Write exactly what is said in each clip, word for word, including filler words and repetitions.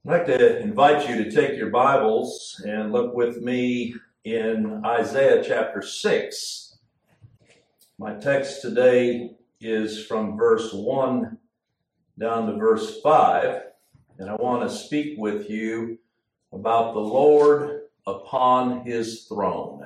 I'd like to invite you to take your Bibles and look with me in Isaiah chapter six. My text today is from verse one down to verse five, and I want to speak with you about the Lord upon his throne.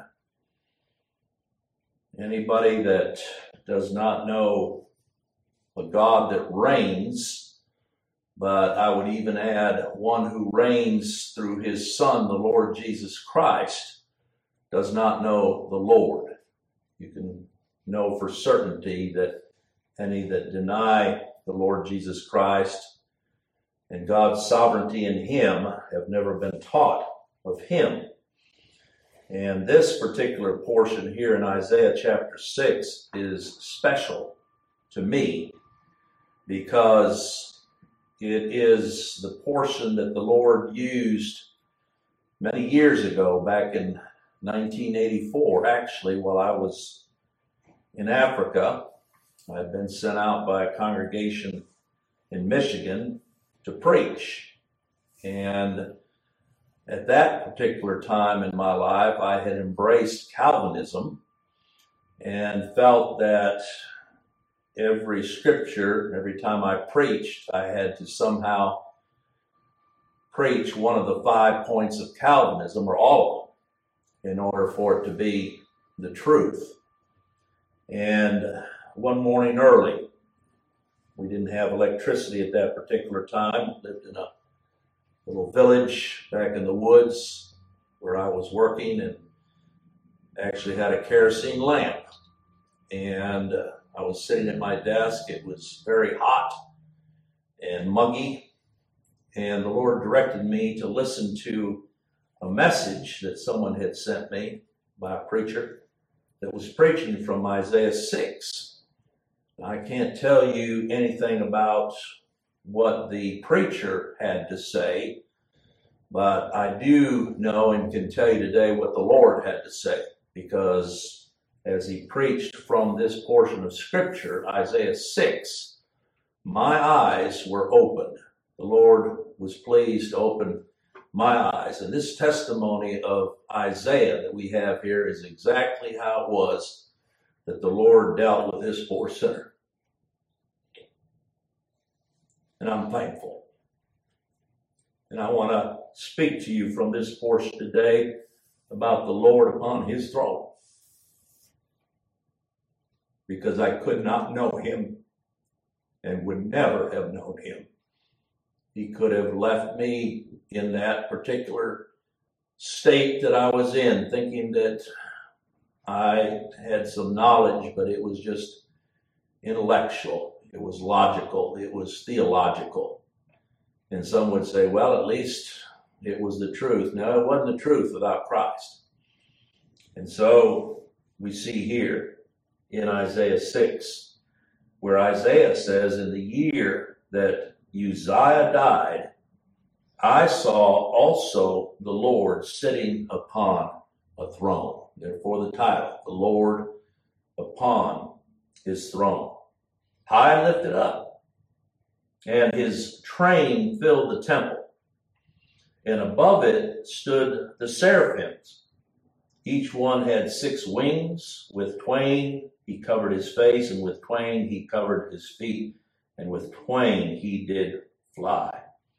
Anybody that does not know a God that reigns, but I would even add one who reigns through his Son, the Lord Jesus Christ, does not know the Lord. You can know for certainty that any that deny the Lord Jesus Christ and God's sovereignty in him have never been taught of him. And this particular portion here in Isaiah chapter six is special to me because it is the portion that the Lord used many years ago, back in nineteen eighty-four, actually, while I was in Africa. I'd been sent out by a congregation in Michigan to preach. And at that particular time in my life, I had embraced Calvinism and felt that every scripture, every time I preached, I had to somehow preach one of the five points of Calvinism, or all of them, in order for it to be the truth. And one morning early, we didn't have electricity at that particular time. Lived in a little village back in the woods where I was working, and actually had a kerosene lamp. And uh, I was sitting at my desk. It was very hot and muggy, and the Lord directed me to listen to a message that someone had sent me by a preacher that was preaching from Isaiah six. I can't tell you anything about what the preacher had to say, but I do know and can tell you today what the Lord had to say, because as he preached from this portion of Scripture, Isaiah six, my eyes were opened. The Lord was pleased to open my eyes. And this testimony of Isaiah that we have here is exactly how it was that the Lord dealt with this poor sinner. And I'm thankful. And I want to speak to you from this portion today about the Lord upon his throne, because I could not know him and would never have known him. He could have left me in that particular state that I was in, thinking that I had some knowledge, but it was just intellectual. It was logical. It was theological. And some would say, well, at least it was the truth. No, it wasn't the truth without Christ. And so we see here in Isaiah six, where Isaiah says, in the year that Uzziah died, I saw also the Lord sitting upon a throne. Therefore the title, the Lord upon his throne, high and lifted up, and his train filled the temple. And above it stood the seraphims. Each one had six wings. With twain he covered his face, and with twain he covered his feet, and with twain he did fly.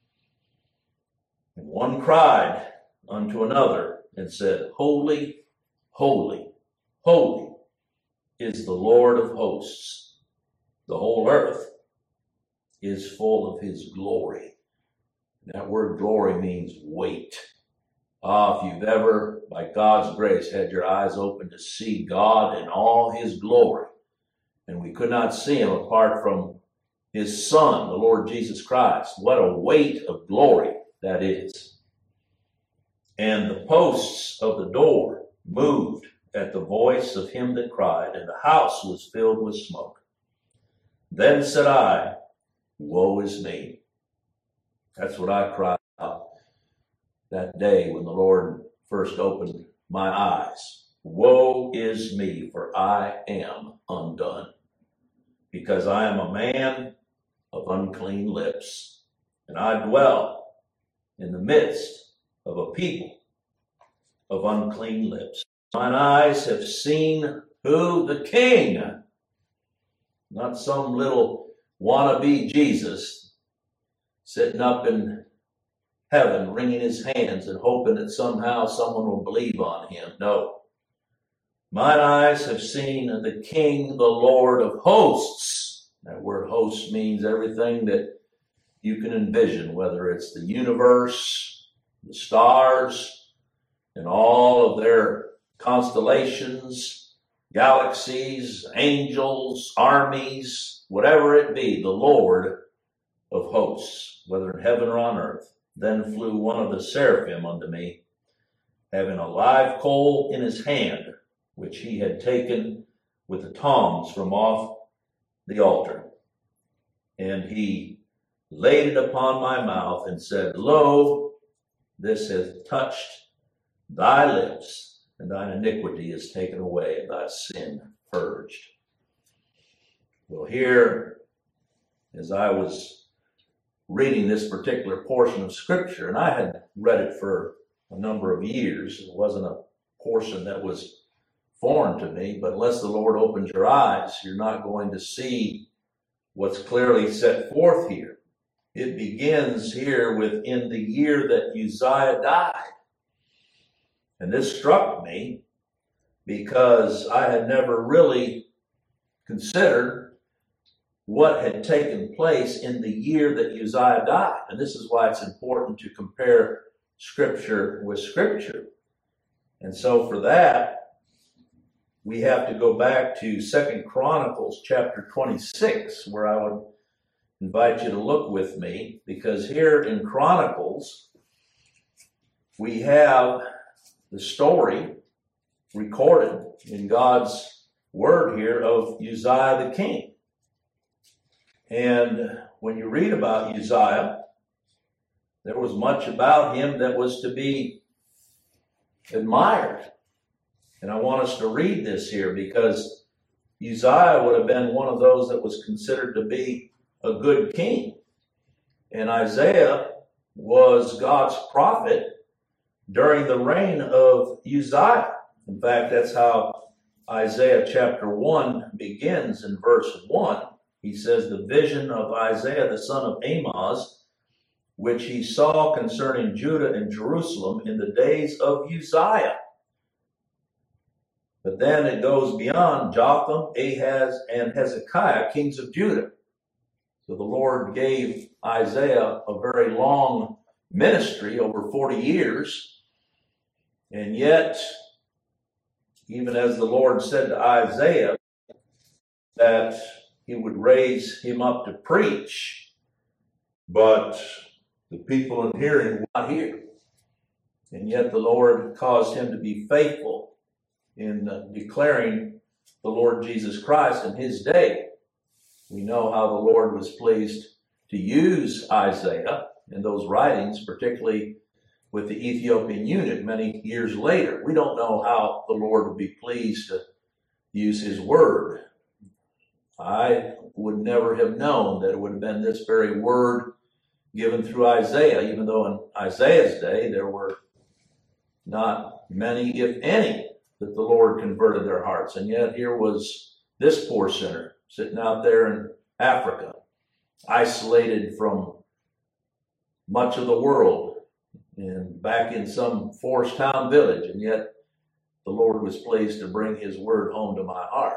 And one cried unto another and said, Holy, holy, holy is the Lord of hosts. The whole earth is full of his glory. That word glory means weight. Ah, if you've ever, by God's grace, had your eyes open to see God in all his glory, and we could not see him apart from his Son, the Lord Jesus Christ, what a weight of glory that is. And the posts of the door moved at the voice of him that cried, and the house was filled with smoke. Then said I, Woe is me. That's what I cried out that day when the Lord first opened my eyes. Woe is me, for I am undone, because I am a man of unclean lips, and I dwell in the midst of a people of unclean lips. Mine eyes have seen who? The King. Not some little wannabe Jesus sitting up in heaven wringing his hands and hoping that somehow someone will believe on him. No. Mine eyes have seen the King, the Lord of hosts. That word hosts means everything that you can envision, whether it's the universe, the stars, and all of their constellations, galaxies, angels, armies, whatever it be, the Lord of hosts, whether in heaven or on earth. Then flew one of the seraphim unto me, having a live coal in his hand, which he had taken with the tongs from off the altar. And he laid it upon my mouth and said, Lo, this hath touched thy lips, and thine iniquity is taken away, and thy sin purged. Well, here, as I was reading this particular portion of Scripture, and I had read it for a number of years, it wasn't a portion that was foreign to me, but unless the Lord opens your eyes, you're not going to see what's clearly set forth here. It begins here with, in the year that Uzziah died. And this struck me because I had never really considered what had taken place in the year that Uzziah died. And this is why it's important to compare Scripture with Scripture. And so for that, we have to go back to Second Chronicles chapter twenty-six, where I would invite you to look with me, because here in Chronicles, we have the story recorded in God's word here of Uzziah the king. And when you read about Uzziah, there was much about him that was to be admired. And I want us to read this here because Uzziah would have been one of those that was considered to be a good king. And Isaiah was God's prophet during the reign of Uzziah. In fact, that's how Isaiah chapter one begins in verse one. He says, the vision of Isaiah the son of Amoz, which he saw concerning Judah and Jerusalem in the days of Uzziah. But then it goes beyond Jotham, Ahaz, and Hezekiah, kings of Judah. So the Lord gave Isaiah a very long ministry, over forty years. And yet, even as the Lord said to Isaiah that he would raise him up to preach, but the people in hearing would not hear. And yet the Lord caused him to be faithful in uh, declaring the Lord Jesus Christ in his day. We know how the Lord was pleased to use Isaiah in those writings, particularly with the Ethiopian eunuch many years later. We don't know how the Lord would be pleased to use his word. I would never have known that it would have been this very word given through Isaiah, even though in Isaiah's day there were not many, if any, that the Lord converted their hearts. And yet here was this poor sinner sitting out there in Africa, isolated from much of the world and back in some forest town village. And yet the Lord was pleased to bring his word home to my heart.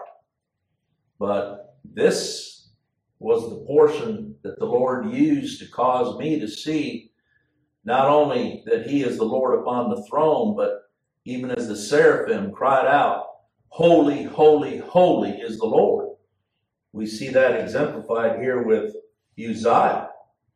But this was the portion that the Lord used to cause me to see not only that he is the Lord upon the throne, but even as the seraphim cried out, holy, holy, holy is the Lord. We see that exemplified here with Uzziah.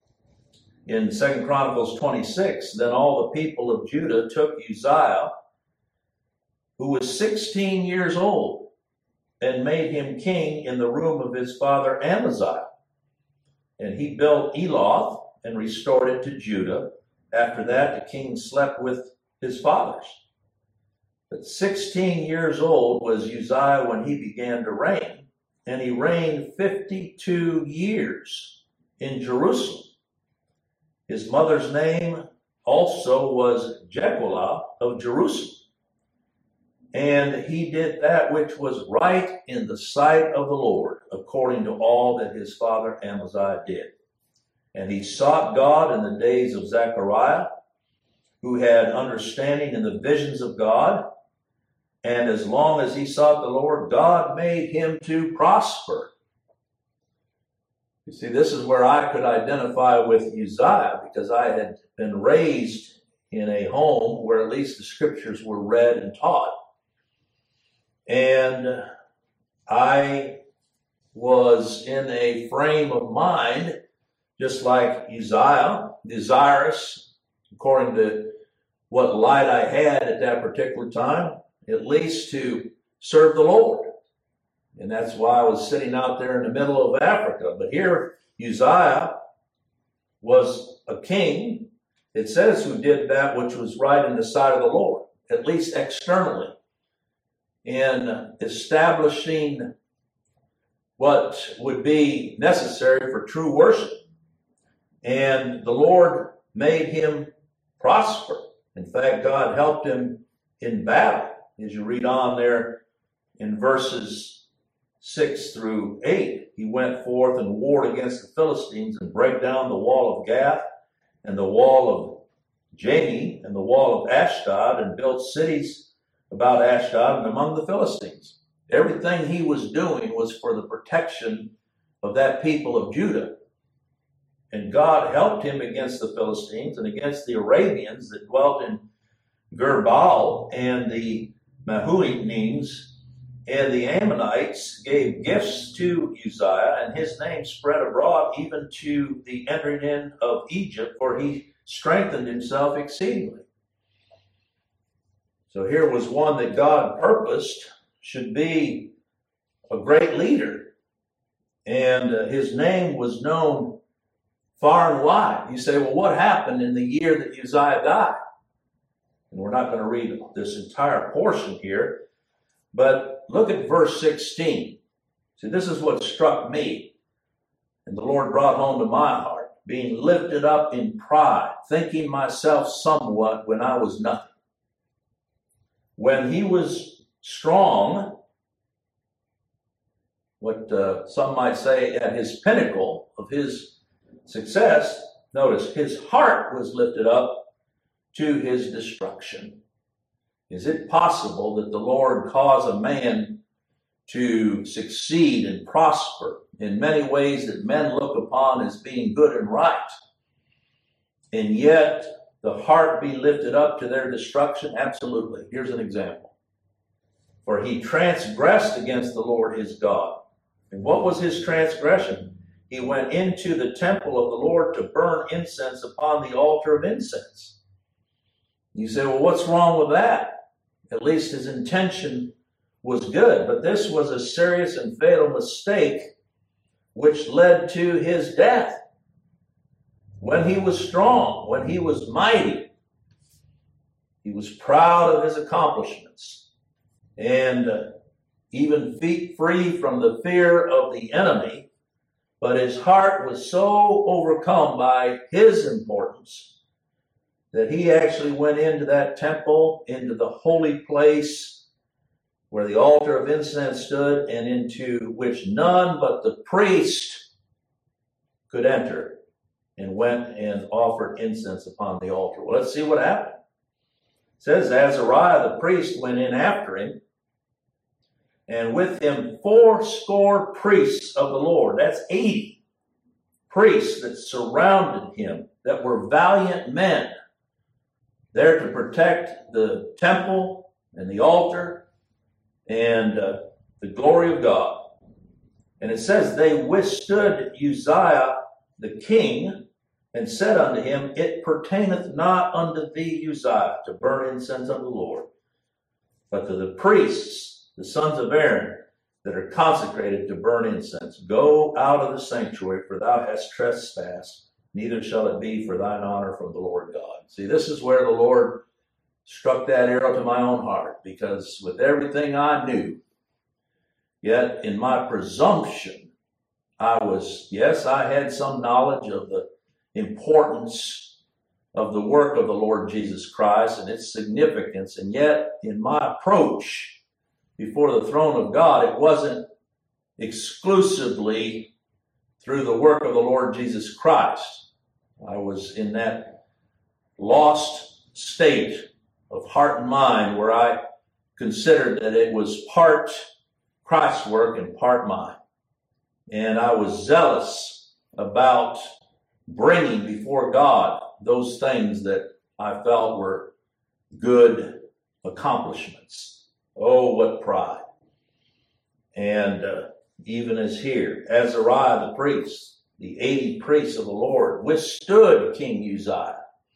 In Second Chronicles twenty-six, then all the people of Judah took Uzziah, who was sixteen years old, and made him king in the room of his father Amaziah. And he built Eloth and restored it to Judah. After that, the king slept with his fathers. But sixteen years old was Uzziah when he began to reign, and he reigned fifty-two years in Jerusalem. His mother's name also was Jecoliah of Jerusalem. And he did that which was right in the sight of the Lord, according to all that his father Amaziah did. And he sought God in the days of Zechariah, who had understanding in the visions of God. And as long as he sought the Lord, God made him to prosper. You see, this is where I could identify with Uzziah, because I had been raised in a home where at least the scriptures were read and taught. And I was in a frame of mind, just like Uzziah, desirous, according to what light I had at that particular time, at least to serve the Lord. And that's why I was sitting out there in the middle of Africa. But here, Uzziah was a king, it says, who did that which was right in the sight of the Lord, at least externally, in establishing what would be necessary for true worship. And the Lord made him prosper. In fact, God helped him in battle. As you read on there in verses six through eight, he went forth and warred against the Philistines and brake down the wall of Gath and the wall of Jani and the wall of Ashdod, and built cities about Ashdod and among the Philistines. Everything he was doing was for the protection of that people of Judah. And God helped him against the Philistines and against the Arabians that dwelt in Gerbal, and the Mahuites and the Ammonites gave gifts to Uzziah, and his name spread abroad even to the entering in of Egypt, for he strengthened himself exceedingly. So here was one that God purposed should be a great leader. And uh, his name was known far and wide. You say, well, what happened in the year that Uzziah died? And we're not going to read this entire portion here, but look at verse sixteen. See, this is what struck me, and the Lord brought home to my heart, being lifted up in pride, thinking myself somewhat when I was nothing. When he was strong, what uh, some might say at his pinnacle of his success, notice his heart was lifted up to his destruction. Is it possible that the Lord cause a man to succeed and prosper in many ways that men look upon as being good and right, and yet the heart be lifted up to their destruction? Absolutely. Here's an example. For he transgressed against the Lord his God. And what was his transgression? He went into the temple of the Lord to burn incense upon the altar of incense. You say, well, what's wrong with that? At least his intention was good, but this was a serious and fatal mistake which led to his death. When he was strong, when he was mighty, he was proud of his accomplishments, and uh, even feet free from the fear of the enemy, but his heart was so overcome by his importance that he actually went into that temple, into the holy place where the altar of incense stood, and into which none but the priest could enter, and went and offered incense upon the altar. Well, let's see what happened. It says, Azariah the priest went in after him, and with him fourscore priests of the Lord. That's eighty priests that surrounded him, that were valiant men, there to protect the temple and the altar and uh, the glory of God. And it says they withstood Uzziah the king, and said unto him, It pertaineth not unto thee, Uzziah, to burn incense unto the Lord, but to the priests, the sons of Aaron, that are consecrated to burn incense. Go out of the sanctuary, for thou hast trespassed, neither shall it be for thine honor from the Lord God. See, this is where the Lord struck that arrow to my own heart, because with everything I knew, yet in my presumption, I was, yes, I had some knowledge of the importance of the work of the Lord Jesus Christ and its significance. And yet, in my approach before the throne of God, it wasn't exclusively through the work of the Lord Jesus Christ. I was in that lost state of heart and mind where I considered that it was part Christ's work and part mine. And I was zealous about bringing before God those things that I felt were good accomplishments. Oh, what pride. And uh, even as here, Azariah the priest, the eighty priests of the Lord, withstood King Uzziah,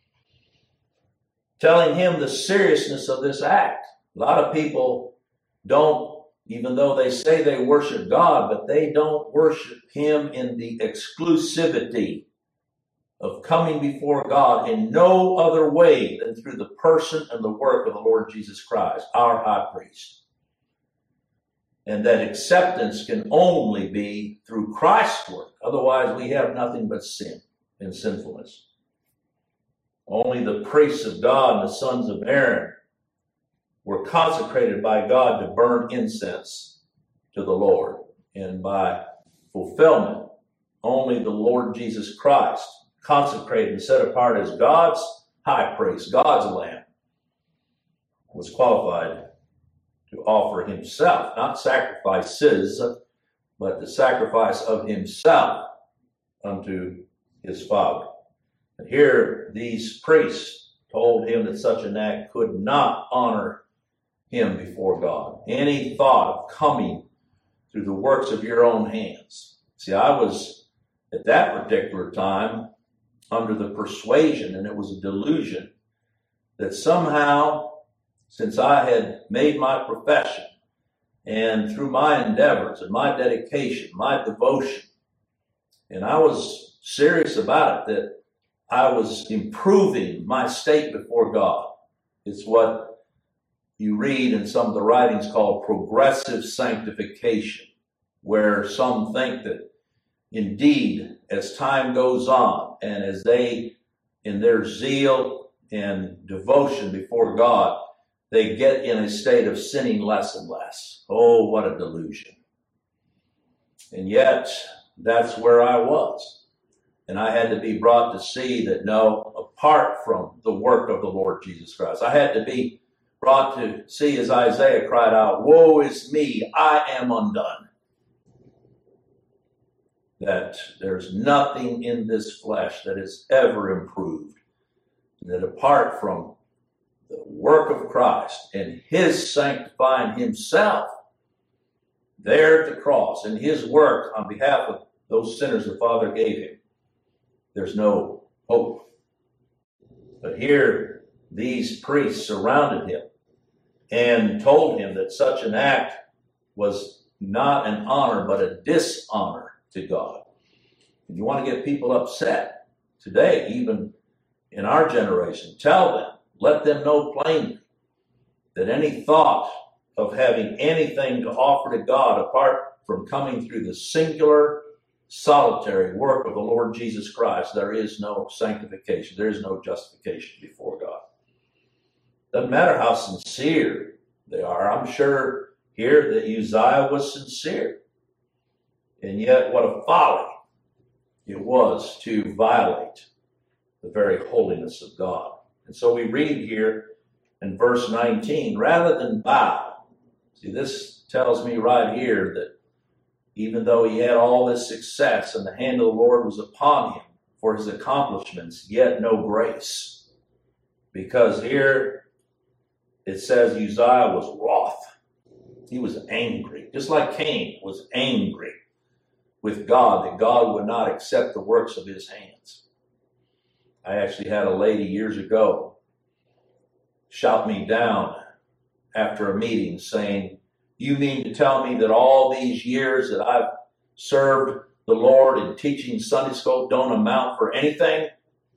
telling him the seriousness of this act. A lot of people don't, even though they say they worship God, but they don't worship him in the exclusivity of coming before God in no other way than through the person and the work of the Lord Jesus Christ, our high priest. And that acceptance can only be through Christ's work. Otherwise, we have nothing but sin and sinfulness. Only the priests of God and the sons of Aaron were consecrated by God to burn incense to the Lord. And by fulfillment, only the Lord Jesus Christ, consecrated and set apart as God's high priest, God's lamb, was qualified to offer himself, not sacrifices, but the sacrifice of himself unto his Father. And here these priests told him that such an act could not honor him before God. Any thought of coming through the works of your own hands. See, I was at that particular time under the persuasion, and it was a delusion, that somehow, since I had made my profession, and through my endeavors and my dedication, my devotion, and I was serious about it, that I was improving my state before God. It's what you read in some of the writings called progressive sanctification, where some think that indeed, as time goes on, and as they, in their zeal and devotion before God, they get in a state of sinning less and less. Oh, what a delusion. And yet, that's where I was. And I had to be brought to see that no, apart from the work of the Lord Jesus Christ, I had to be brought to see, as Isaiah cried out, "Woe is me, I am undone." That there's nothing in this flesh that is ever improved. That apart from the work of Christ and his sanctifying himself there at the cross and his work on behalf of those sinners the Father gave him, there's no hope. But here, these priests surrounded him and told him that such an act was not an honor, but a dishonor to God. And you want to get people upset today, even in our generation, tell them, let them know plainly that any thought of having anything to offer to God apart from coming through the singular, solitary work of the Lord Jesus Christ, there is no sanctification. There is no justification before God. Doesn't matter how sincere they are. I'm sure here that Uzziah was sincere. And yet what a folly it was to violate the very holiness of God. And so we read here in verse nineteen, rather than bow. See, this tells me right here that even though he had all this success and the hand of the Lord was upon him for his accomplishments, yet no grace. Because here it says Uzziah was wroth. He was angry, just like Cain was angry with God, that God would not accept the works of his hands. I actually had a lady years ago shout me down after a meeting saying, "You mean to tell me that all these years that I've served the Lord in teaching Sunday school don't amount for anything?"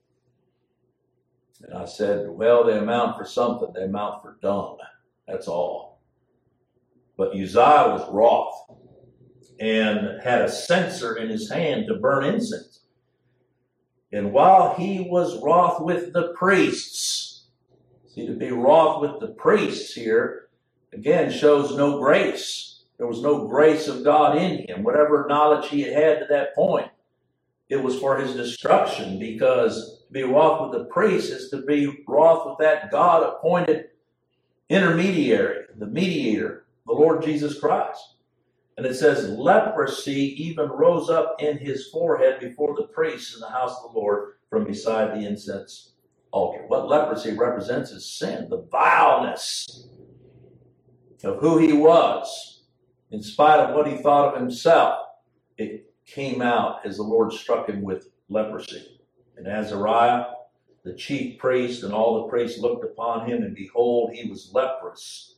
And I said, "Well, they amount for something. They amount for dung. That's all." But Uzziah was wroth and had a censer in his hand to burn incense. And while he was wroth with the priests, see, to be wroth with the priests here, again, shows no grace. There was no grace of God in him. Whatever knowledge he had had to that point, it was for his destruction, because to be wroth with the priests is to be wroth with that God-appointed intermediary, the mediator, the Lord Jesus Christ. And it says, leprosy even rose up in his forehead before the priests in the house of the Lord from beside the incense altar. What leprosy represents is sin, the vileness of who he was. In spite of what he thought of himself, it came out as the Lord struck him with leprosy. And Azariah, the chief priest, and all the priests looked upon him, and behold, he was leprous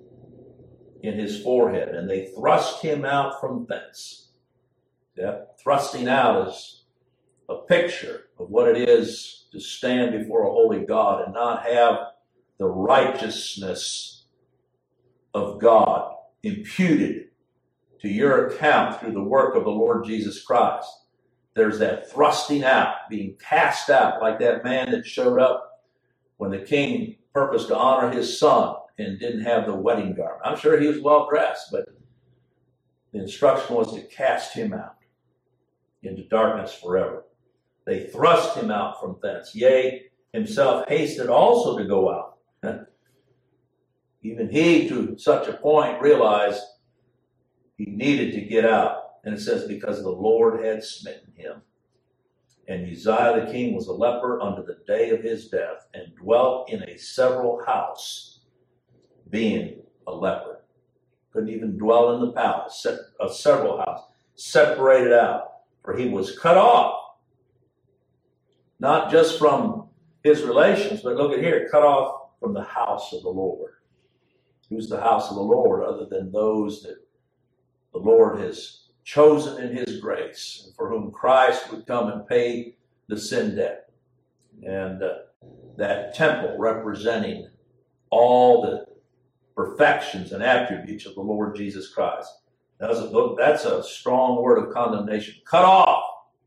in his forehead, and they thrust him out from thence. Yeah, thrusting out is a picture of what it is to stand before a holy God and not have the righteousness of God imputed to your account through the work of the Lord Jesus Christ. There's that thrusting out, being cast out, like that man that showed up when the king purposed to honor his son and didn't have the wedding garment. I'm sure he was well dressed, but the instruction was to cast him out into darkness forever. They thrust him out from thence. Yea, himself hasted also to go out. Even he, to such a point, realized he needed to get out. And it says, because the Lord had smitten him. And Uzziah the king was a leper unto the day of his death, and dwelt in a several house, being a leper. Couldn't even dwell in the palace, a several house, separated out, for he was cut off, not just from his relations, but look at here, cut off from the house of the Lord. Who's the house of the Lord other than those that the Lord has chosen in his grace, and for whom Christ would come and pay the sin debt? And uh, that temple representing all the perfections and attributes of the Lord Jesus Christ. That's a, that's a strong word of condemnation. Cut off.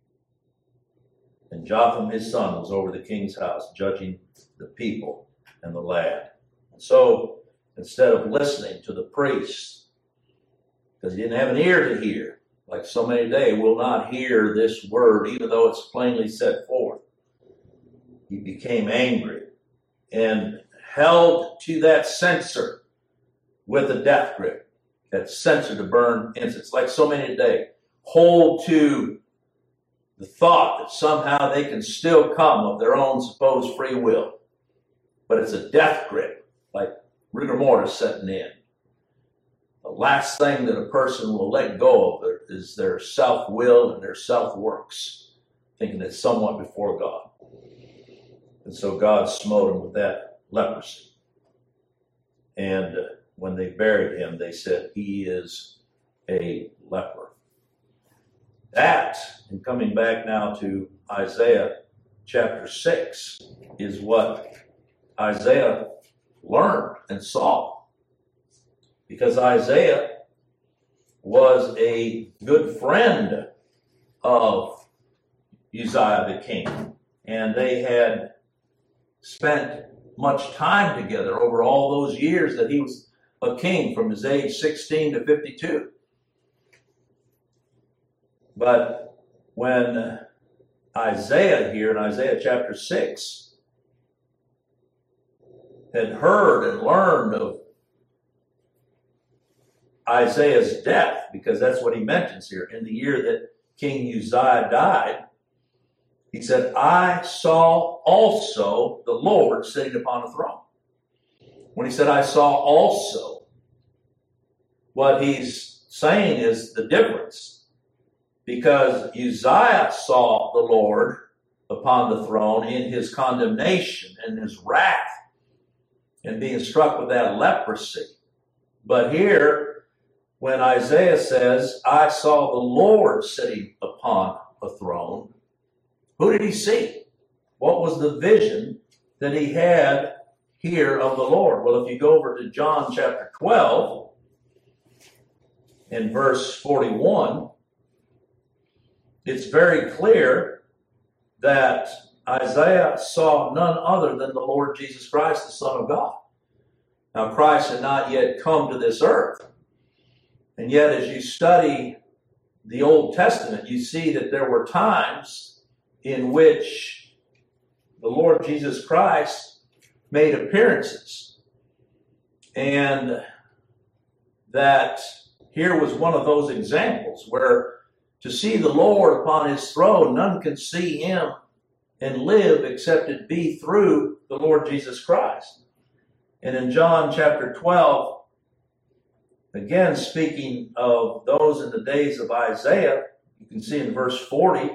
And Jotham his son was over the king's house, judging the people and the land. And so, instead of listening to the priests, because he didn't have an ear to hear, like so many today will not hear this word, even though it's plainly set forth, he became angry and held to that censer with a death grip, that censer to burn incense, like so many today hold to the thought that somehow they can still come of their own supposed free will. But it's a death grip, like rigor mortis setting in. The last thing that a person will let go of is their self-will and their self-works, thinking it's somewhat before God. And so God smote him with that leprosy. And uh, when they buried him, they said, he is a leper. That, and coming back now to Isaiah chapter six, is what Isaiah learned and saw. Because Isaiah was a good friend of Uzziah the king. And they had spent much time together over all those years that he was a king, from his age sixteen to fifty-two. But when Isaiah here in Isaiah chapter six had heard and learned of Isaiah's death, because that's what he mentions here, in the year that King Uzziah died, he said, I saw also the Lord sitting upon a throne. When he said, I saw also, what he's saying is the difference. Because Uzziah saw the Lord upon the throne in his condemnation and his wrath and being struck with that leprosy. But here, when Isaiah says, I saw the Lord sitting upon a throne, who did he see? What was the vision that he had here of the Lord? Well, if you go over to John chapter twelve, in verse forty-one, it's very clear that Isaiah saw none other than the Lord Jesus Christ, the Son of God. Now, Christ had not yet come to this earth. And yet, as you study the Old Testament, you see that there were times in which the Lord Jesus Christ made appearances. And that here was one of those examples where to see the Lord upon his throne, none can see him and live except it be through the Lord Jesus Christ. And in John chapter twelve, again speaking of those in the days of Isaiah, you can see in verse forty,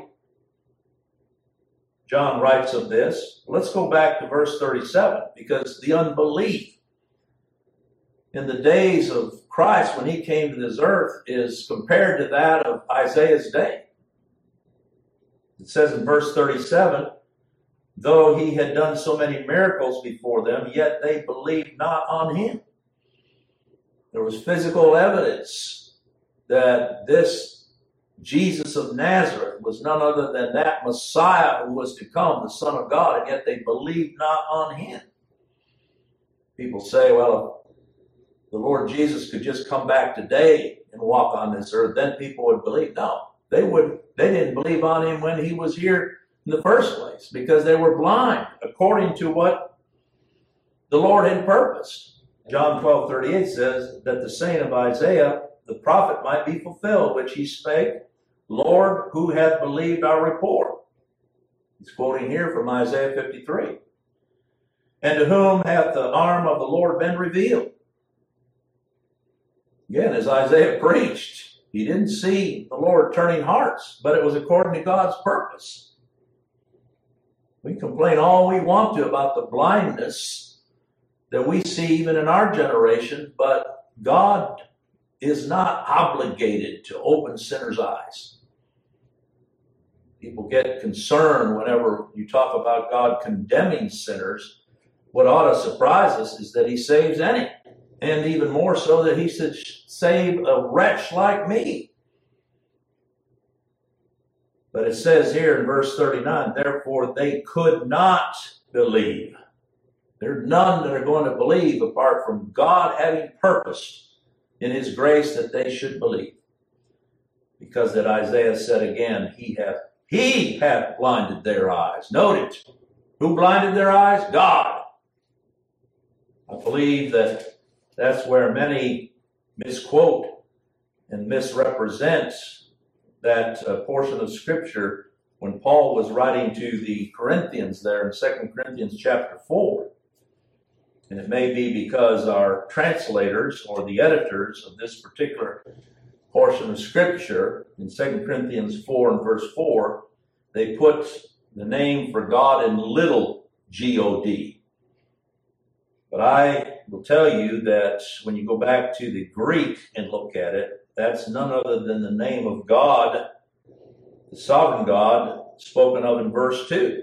John writes of this. Let's go back to verse thirty-seven, because the unbelief in the days of Christ when he came to this earth is compared to that of Isaiah's day. It says in verse thirty-seven, though he had done so many miracles before them, yet they believed not on him. There was physical evidence that this Jesus of Nazareth was none other than that Messiah who was to come, the Son of God, and yet they believed not on him. People say, well, if the Lord Jesus could just come back today and walk on this earth, then people would believe. No, they wouldn't. They didn't believe on him when he was here in the first place, because they were blind according to what the Lord had purposed. John twelve thirty-eight says that the saying of Isaiah, the prophet, might be fulfilled, which he spake, Lord, who hath believed our report? He's quoting here from Isaiah fifty-three. And to whom hath the arm of the Lord been revealed? Again, as Isaiah preached, he didn't see the Lord turning hearts, but it was according to God's purpose. We complain all we want to about the blindness that we see even in our generation, but God is not obligated to open sinners' eyes. People get concerned whenever you talk about God condemning sinners. What ought to surprise us is that he saves any, and even more so that he should save a wretch like me. But it says here in verse thirty-nine, therefore they could not believe. There are none that are going to believe apart from God having purposed in his grace that they should believe. Because that Isaiah said again, he hath, he hath blinded their eyes. Note it. Who blinded their eyes? God. I believe that that's where many misquote and misrepresent that uh, portion of Scripture when Paul was writing to the Corinthians there in Second Corinthians chapter four. And it may be because our translators or the editors of this particular portion of Scripture in Second Corinthians four and verse four, they put the name for God in little G O D. But I will tell you that when you go back to the Greek and look at it, that's none other than the name of God, the sovereign God, spoken of in verse two,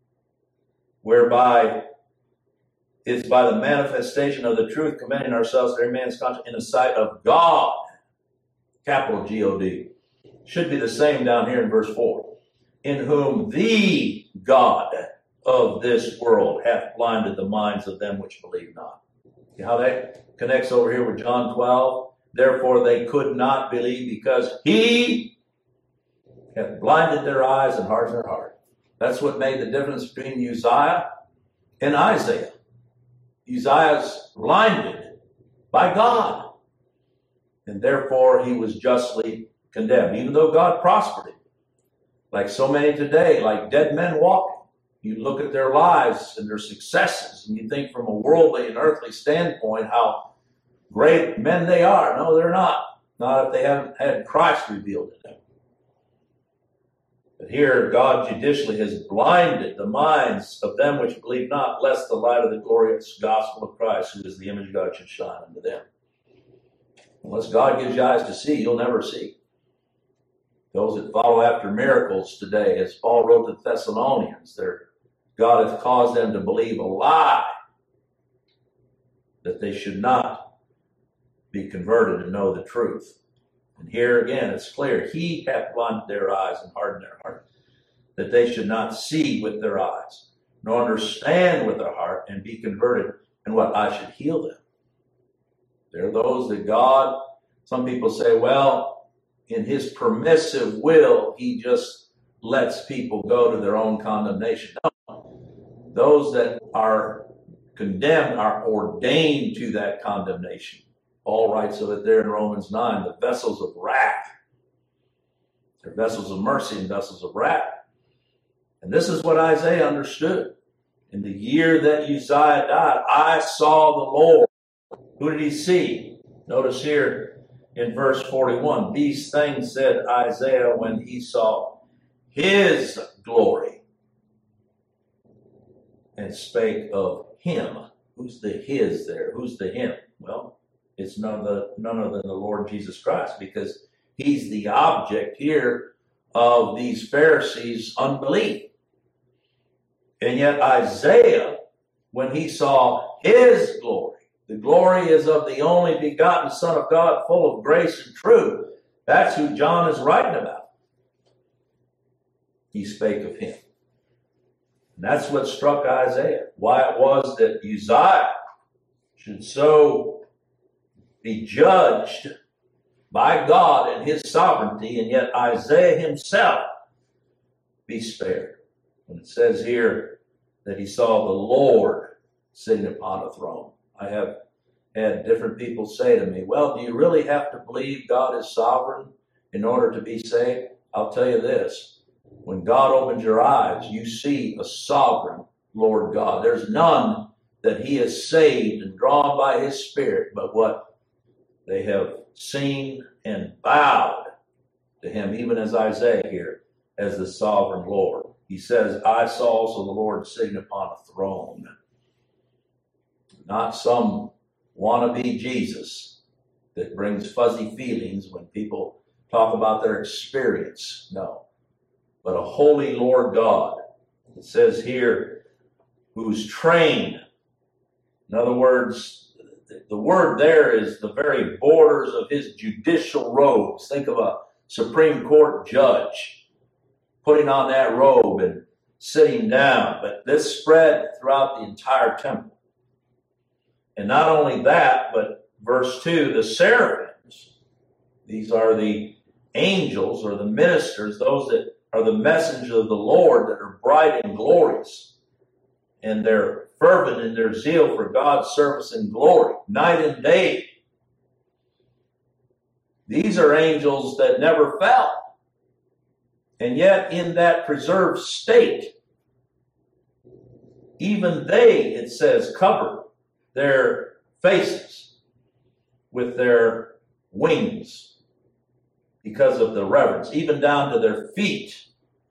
whereby it's by the manifestation of the truth, commending ourselves to every man's conscience in the sight of God, capital G O D. Should be the same down here in verse four. In whom the God of this world hath blinded the minds of them which believe not. See how that connects over here with John twelve? Therefore they could not believe because he hath blinded their eyes and hardened their heart. That's what made the difference between Uzziah and Isaiah. Uzziah's blinded by God, and therefore he was justly condemned, even though God prospered him. Like so many today, like dead men walking. You look at their lives and their successes, and you think from a worldly and earthly standpoint how great men they are. No, they're not. Not if they haven't had Christ revealed to them. But here, God judicially has blinded the minds of them which believe not, lest the light of the glorious gospel of Christ, who is the image of God, should shine unto them. Unless God gives you eyes to see, you'll never see. Those that follow after miracles today, as Paul wrote to the Thessalonians, God hath caused them to believe a lie, that they should not be converted and know the truth. And here again, it's clear, he hath blinded their eyes and hardened their heart. that they should not see with their eyes, nor understand with their heart, and be converted, and what? I should heal them. There are those that God, some people say, well, in his permissive will, he just lets people go to their own condemnation. No. Those that are condemned are ordained to that condemnation. Paul writes of it there in Romans nine, the vessels of wrath. They're vessels of mercy and vessels of wrath. And this is what Isaiah understood. In the year that Uzziah died, I saw the Lord. Who did he see? Notice here in verse forty-one, these things said Isaiah when he saw his glory and spake of him. Who's the his there? Who's the him? Well, it's none other, none other than the Lord Jesus Christ, because he's the object here of these Pharisees' unbelief. And yet Isaiah, when he saw his glory, the glory is of the only begotten Son of God, full of grace and truth. That's who John is writing about. He spake of him. And that's what struck Isaiah. Why it was that Uzziah should so be judged by God in his sovereignty, and yet Isaiah himself be spared. When it says here that he saw the Lord sitting upon a throne. I have had different people say to me, well, do you really have to believe God is sovereign in order to be saved? I'll tell you this. When God opens your eyes, you see a sovereign Lord God. There's none that he has saved and drawn by his Spirit, but what they have seen and bowed to him, even as Isaiah here, as the sovereign Lord. He says, I saw also the Lord sitting upon a throne. Not some wannabe Jesus that brings fuzzy feelings when people talk about their experience. No. But a holy Lord God. It says here, who's trained. In other words, the word there is the very borders of his judicial robes. Think of a Supreme Court judge putting on that robe and sitting down. But this spread throughout the entire temple. And not only that, but verse two, the seraphims. These are the angels or the ministers, those that are the messengers of the Lord that are bright and glorious. And they're fervent in their zeal for God's service and glory, night and day. These are angels that never fell. And yet in that preserved state, even they, it says, covered their faces with their wings because of the reverence, even down to their feet,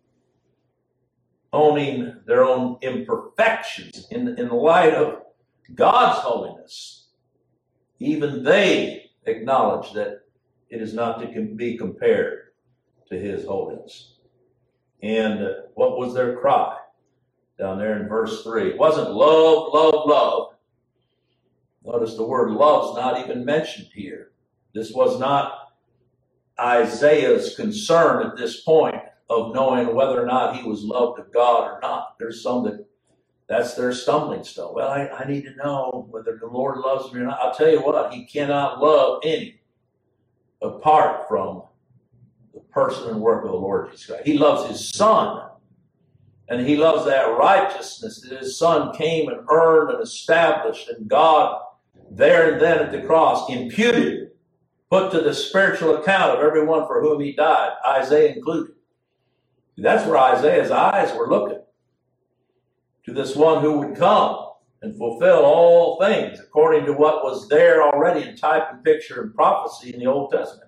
owning their own imperfections in, in light of God's holiness. Even they acknowledge that it is not to be compared to his holiness. And uh, what was their cry? Down there in verse three. It wasn't love, love, love. Notice the word love's not even mentioned here. This was not Isaiah's concern at this point of knowing whether or not he was loved of God or not. There's some that that's their stumbling stone. Well, I, I need to know whether the Lord loves me or not. I'll tell you what, he cannot love any apart from the person and work of the Lord Jesus Christ. He loves his Son. And he loves that righteousness that his Son came and earned and established, and God there and then at the cross imputed, put to the spiritual account of everyone for whom he died, Isaiah included. That's where Isaiah's eyes were looking, to this one who would come and fulfill all things according to what was there already in type and picture and prophecy in the Old Testament.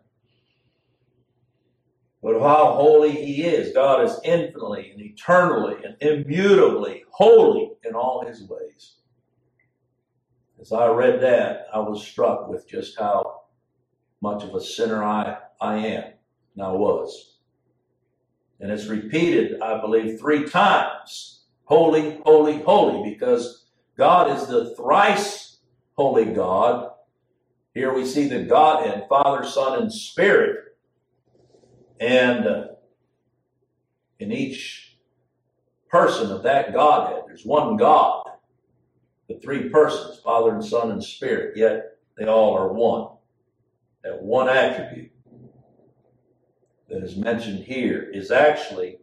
But how holy he is. God is infinitely and eternally and immutably holy in all his ways. As I read that, I was struck with just how much of a sinner I, I am and I was. And it's repeated, I believe, three times. Holy, holy, holy, because God is the thrice holy God. Here we see the Godhead, Father, Son, and Spirit. And uh, in each person of that Godhead. There's one God, the three persons, Father and Son and Spirit, yet they all are one. That one attribute that is mentioned here is actually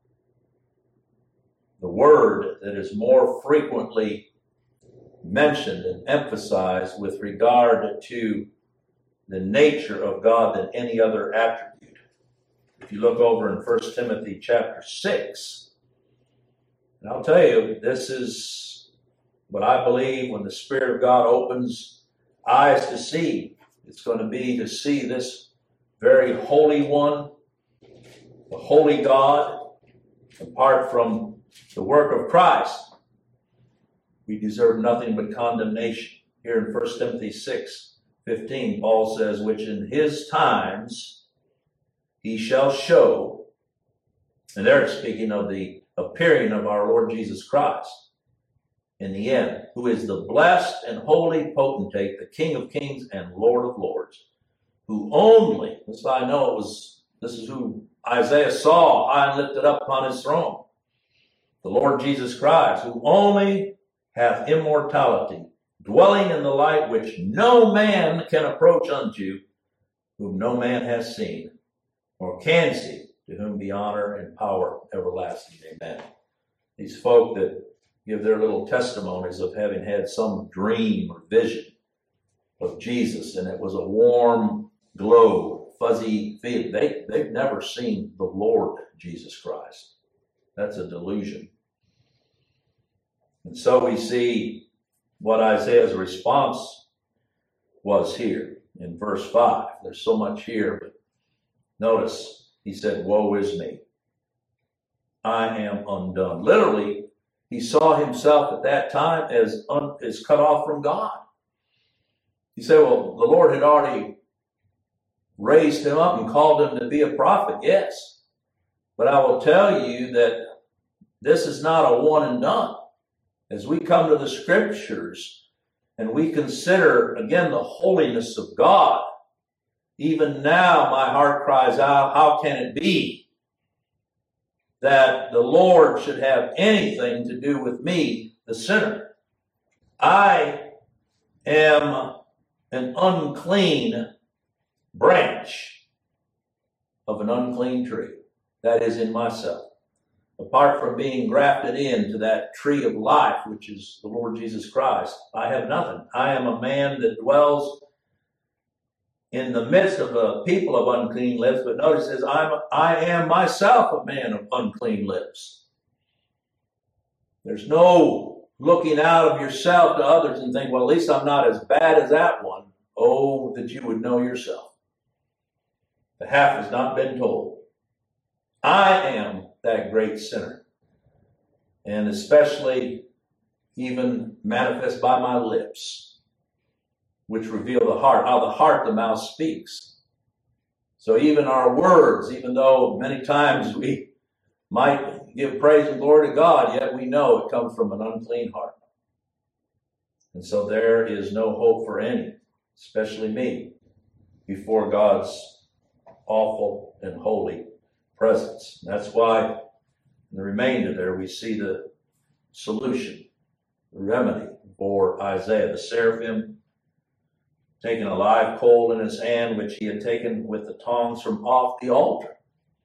the word that is more frequently mentioned and emphasized with regard to the nature of God than any other attribute. If you look over in First Timothy chapter six, and I'll tell you, this is what I believe when the Spirit of God opens eyes to see. It's going to be to see this very holy one, the holy God, apart from the work of Christ. We deserve nothing but condemnation. Here in First Timothy six fifteen, Paul says, which in his times he shall show, and there it's speaking of the appearing of our Lord Jesus Christ in the end, who is the blessed and holy potentate, the King of kings and Lord of lords, who only, this I know it was, this is who Isaiah saw high and lifted up upon his throne, the Lord Jesus Christ, who only hath immortality, dwelling in the light which no man can approach unto, whom no man has seen, or can see, to whom be honor and power everlasting. Amen. These folk that give their little testimonies of having had some dream or vision of Jesus, and it was a warm glow, fuzzy feeling. They, they've never seen the Lord Jesus Christ. That's a delusion. And so we see what Isaiah's response was here in verse five. There's so much here, but notice he said, woe is me. I am undone. Literally, he saw himself at that time as, un, as cut off from God. You say, well, the Lord had already raised him up and called him to be a prophet. Yes. But I will tell you that this is not a one and done. As we come to the scriptures and we consider, again, the holiness of God, even now my heart cries out, how can it be that the Lord should have anything to do with me, the sinner? I am an unclean branch of an unclean tree. That is in myself. Apart from being grafted into that tree of life, which is the Lord Jesus Christ, I have nothing. I am a man that dwells in the midst of a people of unclean lips, but notice it says, I'm, I am myself a man of unclean lips. There's no looking out of yourself to others and think, well, at least I'm not as bad as that one. Oh, that you would know yourself. The half has not been told. I am that great sinner, and especially even manifest by my lips, which reveal the heart. Out of the heart the mouth speaks. So even our words, even though many times we might give praise and glory to God, yet we know it comes from an unclean heart. And so there is no hope for any, especially me, before God's awful and holy presence. And that's why in the remainder there we see the solution, the remedy for Isaiah. The seraphim taking a live coal in his hand, which he had taken with the tongs from off the altar.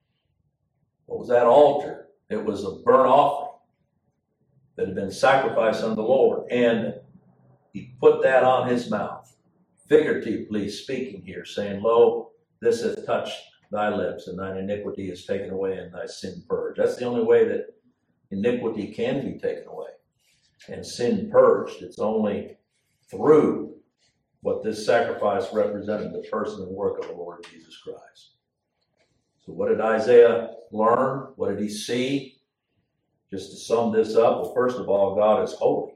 What was that altar? It was a burnt offering that had been sacrificed unto the Lord. And he put that on his mouth, figuratively speaking here, saying, lo, this hath touched thy lips, and thine iniquity is taken away, and thy sin purged. That's the only way that iniquity can be taken away and sin purged. It's only through what this sacrifice represented, the person and work of the Lord Jesus Christ. So what did Isaiah learn? What did he see? Just to sum this up, well, first of all, God is holy.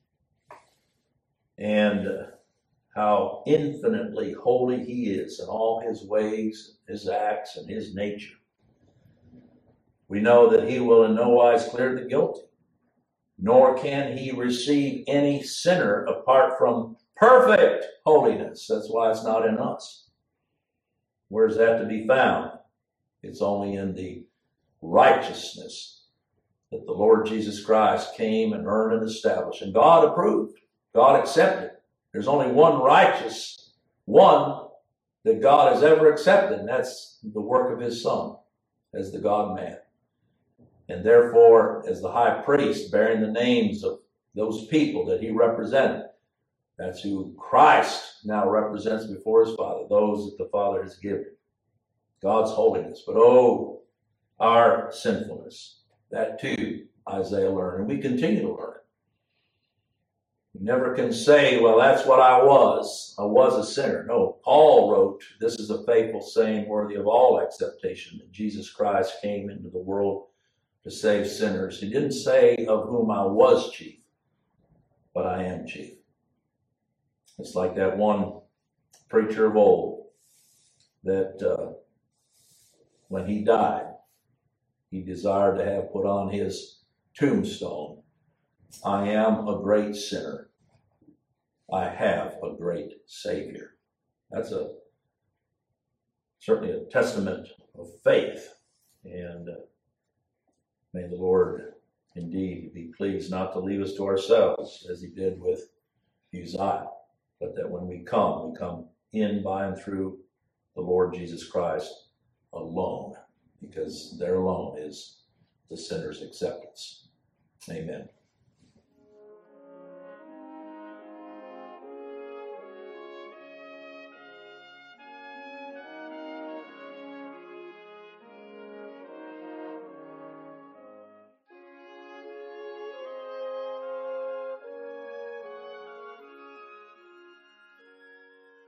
And uh, how infinitely holy he is in all his ways, his acts, and his nature. We know that he will in no wise clear the guilty, nor can he receive any sinner apart from perfect holiness. That's why it's not in us. Where's that to be found? It's only in the righteousness that the Lord Jesus Christ came and earned and established. And God approved. God accepted. There's only one righteous one that God has ever accepted, and that's the work of his Son as the God-man. And therefore, as the high priest bearing the names of those people that he represented, that's who Christ now represents before his Father, those that the Father has given. God's holiness. But oh, our sinfulness. That too, Isaiah learned, and we continue to learn it. You never can say, well, that's what I was. I was a sinner. No, Paul wrote, this is a faithful saying worthy of all acceptation, that Jesus Christ came into the world to save sinners. He didn't say of whom I was chief, but I am chief. It's like that one preacher of old that uh, when he died, he desired to have put on his tombstone, I am a great sinner. I have a great Savior. That's a certainly a testament of faith. And uh, may the Lord indeed be pleased not to leave us to ourselves as he did with Uzziah, but that when we come, we come in by and through the Lord Jesus Christ alone, because there alone is the sinner's acceptance. Amen.